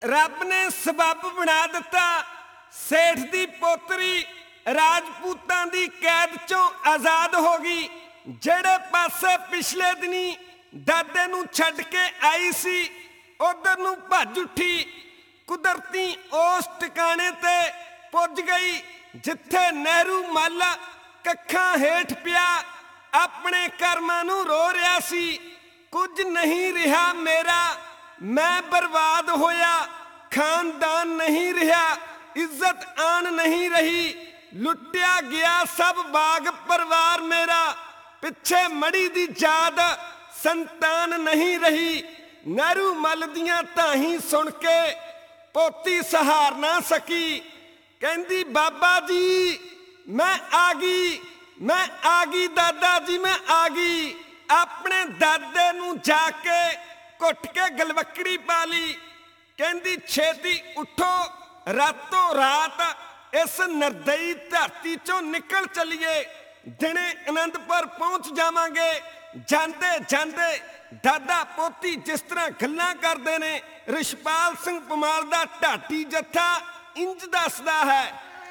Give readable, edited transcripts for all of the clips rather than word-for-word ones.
ਰੱਬ ਨੇ ਸਬੱਬ ਬਣਾ ਦਿੱਤਾ। ਸੇਠ ਦੀ ਪੋਤਰੀ ਰਾਜਪੂਤਾਂ ਦੀ ਕੈਦ ਚੋਂ ਆਜ਼ਾਦ ਹੋ ਗਈ। ਜਿਹੜੇ ਪਾਸੇ ਪਿਛਲੇ ਦਿਨੀ ਦਾਦੇ ਨੂੰ ਛੱਡ ਕੇ ਆਈ ਸੀ ਉਧਰ ਨੂੰ ਭੱਜ ਉੱਠੀ। ਕੁਦਰਤੀ ਉਸ ਟਿਕਾਣੇ ਤੇ ਪੁੱਜ ਗਈ ਜਿੱਥੇ ਨਹਿਰੂ ਮੱਲ ਕੱਖਾਂ ਹੇਠ ਪਿਆ ਆਪਣੇ ਕਰਮਾਂ ਨੂੰ ਰੋ ਰਿਹਾ ਸੀ। ਕੁਝ ਨਹੀਂ ਰਿਹਾ ਮੇਰਾ, ਮੈਂ ਬਰਬਾਦ ਹੋਇਆ। ਖਾਨਦਾਨ ਨਹੀਂ ਰਿਹਾ, ਇੱਜ਼ਤ ਆਨ ਨਹੀਂ ਰਹੀ। ਲੁੱਟਿਆ ਗਿਆ ਸਭ ਬਾਗ ਪਰਿਵਾਰ ਮੇਰਾ। ਪਿੱਛੇ ਮੜੀ ਦੀ ਯਾਦ ਸੰਤਾਨ ਨਹੀਂ ਰਹੀ। ਨਹਿਰੂ ਮੱਲ ਦੀਆਂ ਧਾਹੀਂ ਸੁਣ ਕੇ ਪੋਤੀ ਸਹਾਰ ਨਾ ਸਕੀ। ਕਹਿੰਦੀ ਬਾਬਾ ਜੀ ਮੈਂ ਆ ਗਈ, ਮੈਂ ਆ ਗਈ ਦਾਦਾ ਜੀ, ਮੈਂ ਆ ਗਈ। ਆਪਣੇ ਦਾਦੇ ਨੂੰ ਜਾ ਕੇ ਘੁੱਟ ਕੇ ਗਲਵੱਕੜੀ ਪਾ ਲਈ। ਕਹਿੰਦੀ ਛੇਤੀ ਉੱਠੋ, ਰਾਤੋਂ ਰਾਤ ਇਸ ਨਿਰਦਈ ਧਰਤੀ ਚੋਂ ਨਿਕਲ ਚੱਲੀਏ। ਦਿਨੇ ਅਨੰਦਪੁਰ ਪਹੁੰਚ ਜਾਵਾਂਗੇ। ਜਾਂਦੇ ਜਾਂਦੇ ਦਾਦਾ ਪੋਤੀ ਜਿਸ ਤਰ੍ਹਾਂ ਗੱਲਾਂ ਕਰਦੇ ਨੇ, ਰਿਸ਼ਪਾਲ ਸਿੰਘ ਪਮਾਲ ਦਾ ਢਾਟੀ ਜੱਥਾ ਇੰਜ ਦੱਸਦਾ ਹੈ।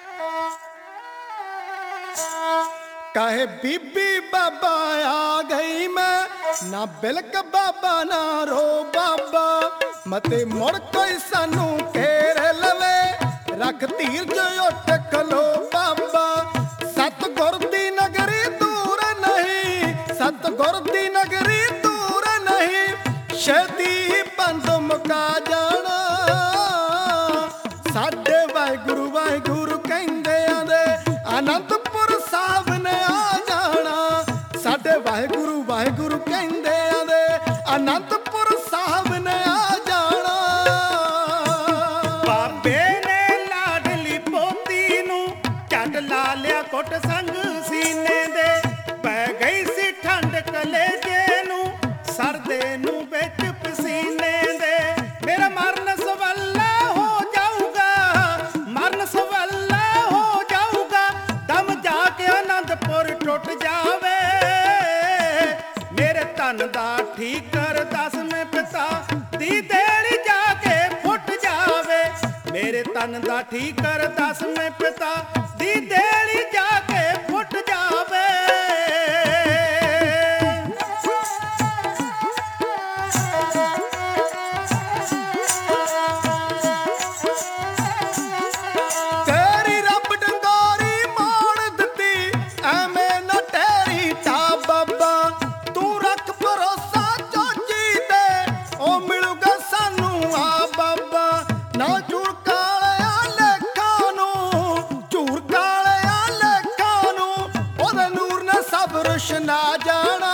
ਕਾਹੇ ਬੀਬੀ ਬਾਬਾ ਆ ਗਈ ਮੈਂ, ਨਾ ਬਿਲਕ ਬਾਬਾ ਨਾ ਰੋ ਬਾਬਾ। ਮਤੇ ਮੁੜ ਕੋਈ ਸਾਨੂੰ ਘੇਰ ਲਵੇ, ਰੱਖ ਧੀਰਜ ਉੱਠ ਖਲੋ ਬਾਬਾ। ਸਤਿਗੁਰ ਦੀ ਨਗਰੀ ਦੂਰ ਨਹੀਂ, ਸਤਿਗੁਰ ਦੀ ਨਗਰੀ ਦੂਰ ਨਹੀਂ। ਛੇਤੀ ਬੰਦ ਮੁਕਾ ਜਾਣਾ, ਸਾਡੇ ਵਾਹਿਗੁਰੂ ਵਾਹਿਗੁਰੂ ਕਹਿੰਦੇ ਆਂਦੇ ਅਨੰਦਪੁਰ ਸਾਹਿਬ ਨੇ ਆ ਜਾਣਾ। ਸਾਡੇ ਵਾਹਿਗੁਰੂ ਵਾਹਿਗੁਰੂ ਕਹਿੰਦੇ ਆਂਦੇ ਅਨੰਦਪੁਰ ਸਾਹਿਬ ਨੇ ਆ ਜਾਣਾ। ਬਾਬੇ ਨੇ ਲਾਡਲੀ ਪੋਤੀ ਨੂੰ ਝੱਟ ਲਾ ਲਿਆ ਕੁੱਟ ਸੰਗ ਸੀਨੇ ਦੇ। ਪੈ ਗਈ ਸੀ ਠੰਡ ਕਲੇਜੇ ਨੂੰ, ਸਰਦੇ ਨੂੰ ਵਿੱਚ ਪਸੀਨੇ ਦੇ। ਮੇਰਾ ਮਰਨ ਸਵੱਲਾ ਹੋ ਜਾਊਗਾ, ਮਰਨ ਸਵੱਲਾ ਹੋ ਜਾਊਗਾ। ਦਮ ਜਾ ਕੇ ਅਨੰਦਪੁਰ ਟੁੱਟ ਜਾਵੇ। ਮੇਰੇ ਧਨ ਦਾ ਠੀਕਰ ਦਸਵੇਂ ਪਿਤਾ ਦੀ ਦੇਲੀ ਜਾ ਕੇ ਫੁੱਟ ਜਾਵੇ। ਮੇਰੇ ਧਨ ਦਾ ਠੀਕਰ ਦਸਵੇਂ ਪਿਤਾ ਦੀ ਦੇਲੀ ਜਾ ਕੇ ਫੁੱਟ ਜਾਵੇ। ਤੇਰੀ ਰੱਬ ਡੰਗੋਰੀ ਮੋੜ ਦਿੱਤੀ, ਐਵੇਂ ਨਾ ਟਹਿਰੀ ਟਾ ਬਾਬਾ। ਤੂੰ ਰੱਖ ਭਰੋਸਾ ਚੋਜੀ ਤੇ, ਉਹ ਮਿਲੂਗਾ ਸਾਨੂੰ ਆ ਬਾਬਾ। ਨਾ ਝੂਰ ਕਾਲਿਆ ਲੇਖਾਂ ਨੂੰ, ਝੂਰ ਕਾਲਿਆ ਲੇਖਾਂ ਨੂੰ। ਉਹਦੇ ਨੂਰ ਨੇ ਸਭ ਰੁਸ਼ਨਾ ਜਾਣਾ।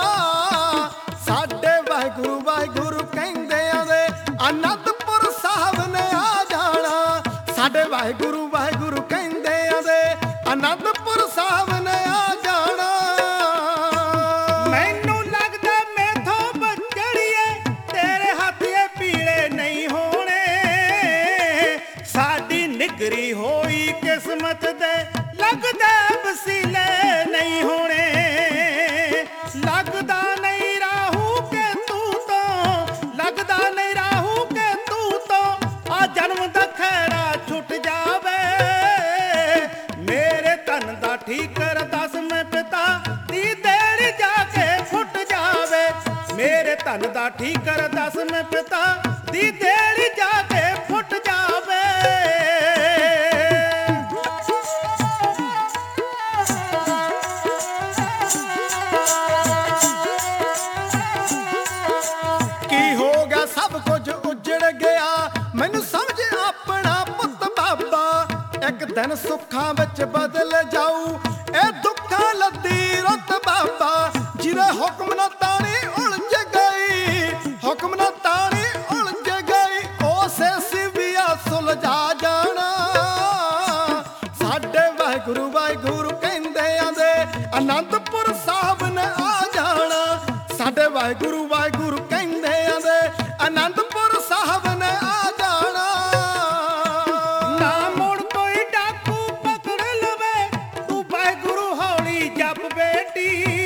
ਸਾਡੇ ਵਾਹਿਗੁਰੂ ਵਾਹਿਗੁਰੂ ਕਹਿੰਦੇ ਆਂਦੇ ਅਨੰਦਪੁਰ ਸਾਹਿਬ ਨੇ ਆ ਜਾਣਾ। ਸਾਡੇ ਵਾਹਿਗੁਰੂ ਵਾਹਿਗੁਰੂ ਕਹਿੰਦੇ ਆਂਦੇ ਅਨੰਦਪੁਰ ਸਾਹਿਬ ਨੇ ਆ ਜਾਣਾ। ਮੈਨੂੰ ਲੱਗਦਾ ਮੈਥੋਂ ਬੱਚੜੀਏ ਤੇਰੇ ਹੱਥ ਇਹ ਪੀਲੇ ਨਹੀਂ ਹੋਣੇ। ਸਾਡੀ ਨਿਗਰੀ ਹੋਈ ਕਿਸਮਤ ਦੇ ਲੱਗਦਾ ਵਸੀਲੇ ਨਹੀਂ ਹੋਣੇ। ਲੱਗਦਾ ਨਹੀਂ ਰਾਹੂ ਕੇ ਤੂੰ ਤੋਂ, ਲੱਗਦਾ ਨਹੀਂ ਰਾਹੂ ਕੇ ਤੂੰ ਤੋਂ। ਆ ਜਨਮ ਦਾ ਖੈੜਾ ਛੁੱਟ ਜਾਵੇ। ਮੇਰੇ ਧਨ ਦਾ ਠੀਕਰ ਦਸਵੇਂ ਪਿਤਾ ਦੀ ਦੇਲੀ ਜਾ ਕੇ ਫੁੱਟ ਜਾਵੇ। ਮੇਰੇ ਧਨ ਦਾ ਠੀਕਰ ਦਸਵੇਂ ਪਿਤਾ ਦੀ ਦੇਲੀ ਜਾ ਕੇ ਫੁੱਟ ਜਾਵੇ। ਕੀ ਹੋ ਗਿਆ ਸਭ ਕੁਝ ਉਜੜ ਗਿਆ, ਮੈਨੂੰ ਸਮਝ ਆਪਣਾ ਪੁੱਤ ਬਾਬਾ। ਇੱਕ ਦਿਨ ਸੁੱਖਾਂ ਵਿੱਚ ਬਦਲ ਜਾਊ ਇਹ ਦੁੱਖਾਂ ਲੱਦੀ ਰੁੱਤ ਬਾਬਾ। ਜਿਹਦੇ ਹੁਕਮ ਨਾ ਤਾਣੀ ਉਲਝ ਗਈ, ਹੁਕਮ ਨਾ ਤਾਣੀ ਉਲਝ ਗਈ। ਉਸੇ ਸਿਵਿਆ ਸੁਲਝਾ ਜਾਣਾ। ਸਾਡੇ ਵਾਹਿਗੁਰੂ ਵਾਹਿਗੁਰੂ ਕਹਿੰਦੇ ਆਂਦੇ ਅਨੰਦਪੁਰ ਸਾਹਿਬ ਨੇ ਆ ਜਾਣਾ। ਸਾਡੇ ਵਾਹਿਗੁਰੂ ਵਾਹਿਗੁਰੂ ਕਹਿੰਦੇ ਆਂਦੇ ਅਨੰਦਪੁਰ ਸਾਹਿਬ ਨੇ ਆ ਜਾਣਾ। ਨਾ ਮੁੜ ਕੋਈ ਡਾਕੂ ਪਕੜ ਲਵੇ, ਤੂੰ ਵਾਹਿਗੁਰੂ ਹੌਲੀ ਜਪ ਬੇਟੀ।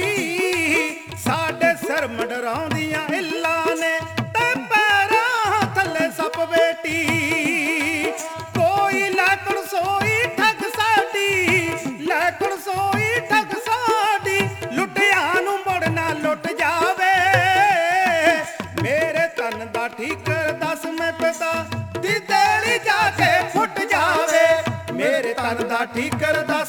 ਸਾਡੇ ਸਿਰ ਮੰਡਰਾਉਂਦੀਆਂ ਇੱਲਾਂ ਨੇ ਤੇ ਪੈਰਾਂ ਥੱਲੇ ਸੱਪ ਬੇਟੀ। ਠੀਕਰ ਦੱਸ ਮੈਂ ਪਿਤਾ ਦੀ ਦੇਲੀ ਜਾ ਕੇ ਫੁੱਟ ਜਾਵੇ। ਮੇਰੇ ਤਨ ਦਾ ਠੀਕਰ ਦੱਸ